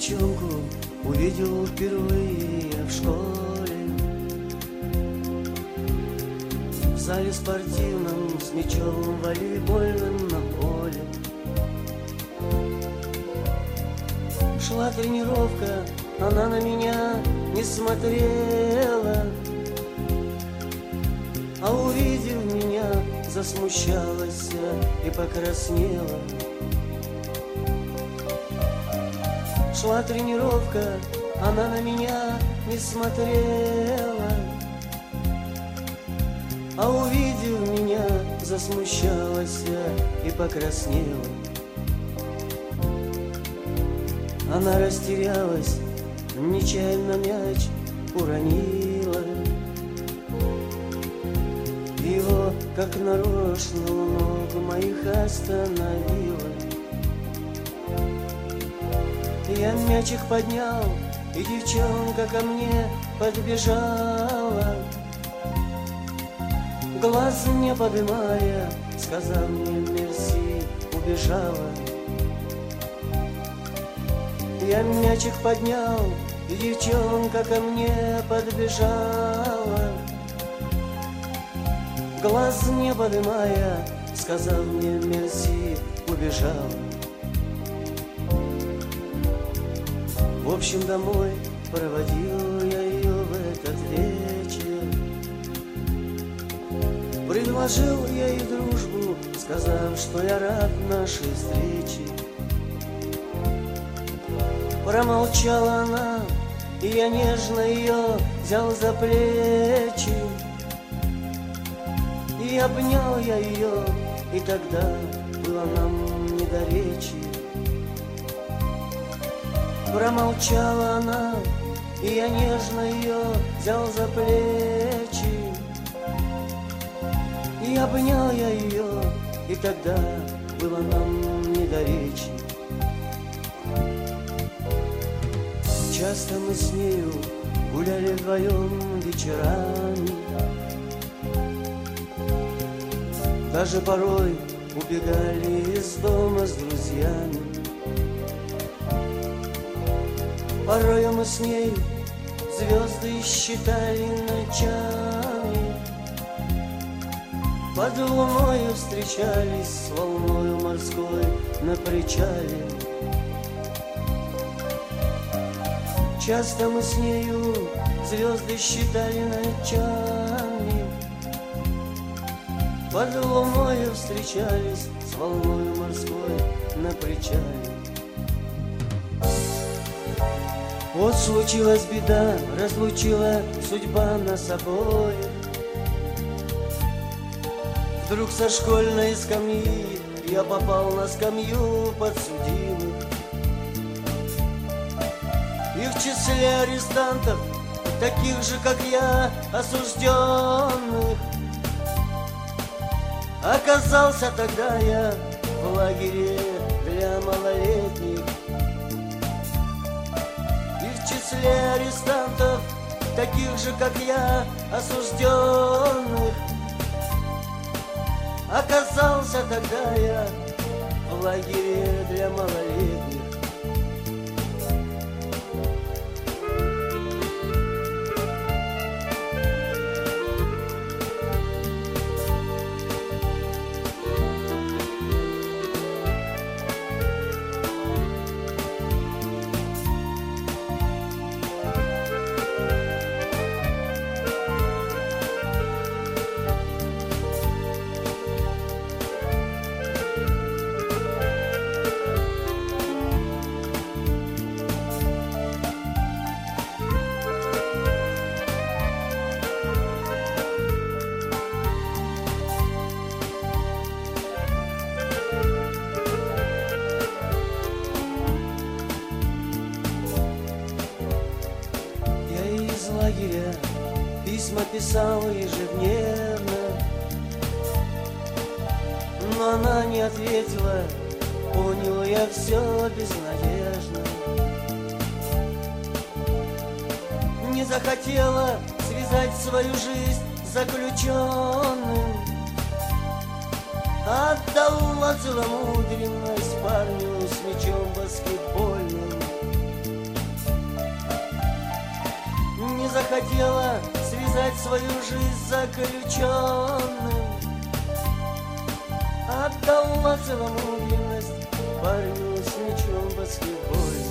девчонку увидел впервые я в школе, в зале спортивном с мячом волейбольным на поле. Шла тренировка, она на меня не смотрела, а увидев меня, засмущалась и покраснела. Шла тренировка, она на меня не смотрела, а увидев меня, засмущалась и покраснела. Она растерялась, нечаянно мяч уронила, его, как нарочно, у ног моих остановила. Я мячик поднял, и девчонка ко мне подбежала, глаз не подымая, сказав мне мерси, убежала. Я мячик поднял, и девчонка ко мне подбежала, глаз не подымая, сказав мне мерси, убежала. В общем, домой проводил я ее в этот вечер, предложил я ей дружбу, сказав, что я рад нашей встрече. Промолчала она, и я нежно ее взял за плечи, и обнял я ее, и тогда было нам не до речи. Промолчала она, и я нежно ее взял за плечи, и обнял я ее, и тогда было нам не до речи. Часто мы с нею гуляли вдвоем вечерами, даже порой убегали из дома с друзьями. Порой мы с нею звезды считали ночами, под луною встречались с волною морской на причале. Часто мы с нею звезды считали ночами, под луною встречались с волною морской на причале. Вот случилась беда, разлучила судьба нас обоих. Вдруг со школьной скамьи я попал на скамью подсудимых, и в числе арестантов, таких же, как я, осужденных, оказался тогда я в лагере для малолетних. В числе арестантов, таких же, как я, осужденных, оказался тогда я в лагере для малолетних. Лагеря письма писал ежедневно, но она не ответила, понял я все безнадежно. Не захотела связать свою жизнь с заключенным, отдала целомудренность парню с мячом баскетбольным. хотела связать свою жизнь заключенным, отдала целому юность парню с мячом баскетбольным.